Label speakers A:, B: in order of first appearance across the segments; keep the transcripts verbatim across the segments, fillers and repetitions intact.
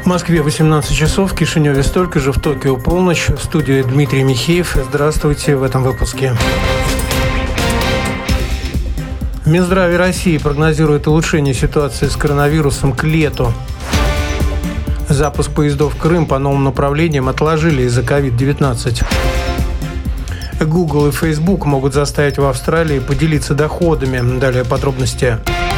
A: В Москве восемнадцать часов, в Кишиневе столько же, в Токио полночь. В студии Дмитрий Михеев. Здравствуйте в этом выпуске. Минздрав России прогнозирует улучшение ситуации с коронавирусом к лету. Запуск поездов в Крым по новым направлениям отложили из-за ковид девятнадцать. Google и Facebook могут заставить в Австралии поделиться доходами. Далее подробности.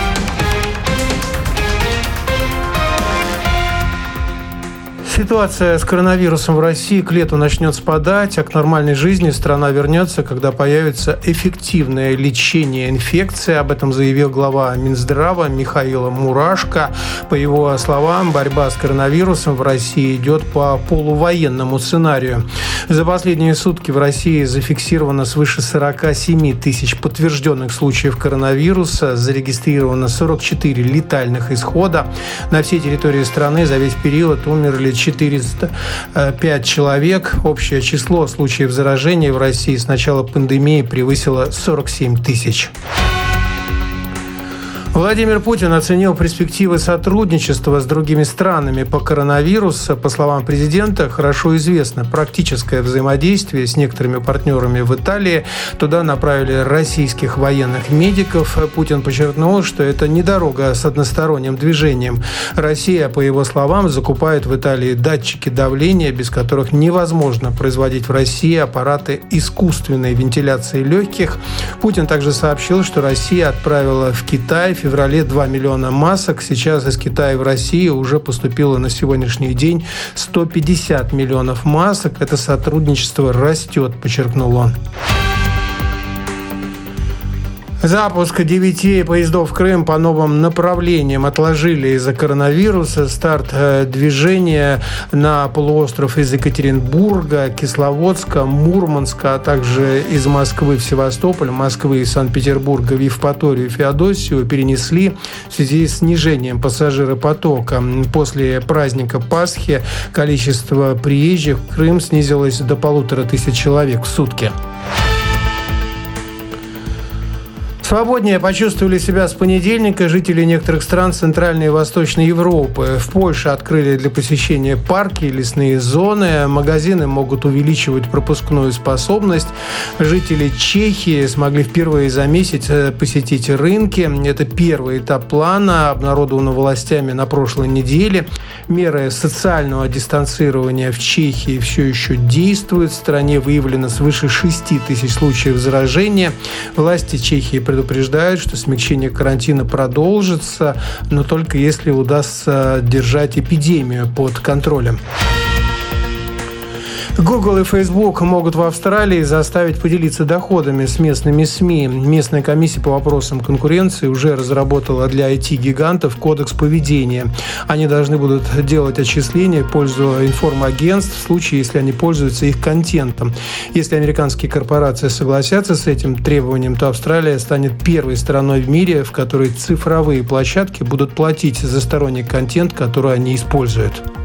A: Ситуация с коронавирусом в России к лету начнет спадать, а к нормальной жизни страна вернется, когда появится эффективное лечение инфекции. Об этом заявил глава Минздрава Михаил Мурашко. По его словам, борьба с коронавирусом в России идет по полувоенному сценарию. За последние сутки в России зафиксировано свыше сорок семь тысяч подтвержденных случаев коронавируса, зарегистрировано сорок четыре летальных исхода. На всей территории страны за весь период умерли четыреста пять человек. Общее число случаев заражения в России с начала пандемии превысило сорок семь тысяч. Владимир Путин оценил перспективы сотрудничества с другими странами по коронавирусу. По словам президента, хорошо известно практическое взаимодействие с некоторыми партнерами в Италии. Туда направили российских военных медиков. Путин подчеркнул, что это не дорога с односторонним движением. Россия, по его словам, закупает в Италии датчики давления, без которых невозможно производить в России аппараты искусственной вентиляции легких. Путин также сообщил, что Россия отправила в Китай в феврале два миллиона масок. Сейчас из Китая в Россию уже поступило на сегодняшний день сто пятьдесят миллионов масок. Это сотрудничество растет, подчеркнул он. Запуск девяти поездов в Крым по новым направлениям отложили из-за коронавируса. Старт движения на полуостров из Екатеринбурга, Кисловодска, Мурманска, а также из Москвы в Севастополь, Москвы и Санкт-Петербурга в Евпаторию и Феодосию перенесли в связи с снижением пассажиропотока. После праздника Пасхи количество приезжих в Крым снизилось до полутора тысяч человек в сутки. Свободнее почувствовали себя с понедельника жители некоторых стран Центральной и Восточной Европы. В Польше открыли для посещения парки и лесные зоны. Магазины могут увеличивать пропускную способность. Жители Чехии смогли впервые за месяц посетить рынки. Это первый этап плана, обнародованного властями на прошлой неделе. Меры социального дистанцирования в Чехии все еще действуют. В стране выявлено свыше шести тысяч случаев заражения. Власти Чехии предупреждают, предупреждают, что смягчение карантина продолжится, но только если удастся держать эпидемию под контролем. Google и Facebook могут в Австралии заставить поделиться доходами с местными СМИ. Местная комиссия по вопросам конкуренции уже разработала для ай ти-гигантов кодекс поведения. Они должны будут делать отчисления в пользу информагентств в случае, если они пользуются их контентом. Если американские корпорации согласятся с этим требованием, то Австралия станет первой страной в мире, в которой цифровые площадки будут платить за сторонний контент, который они используют.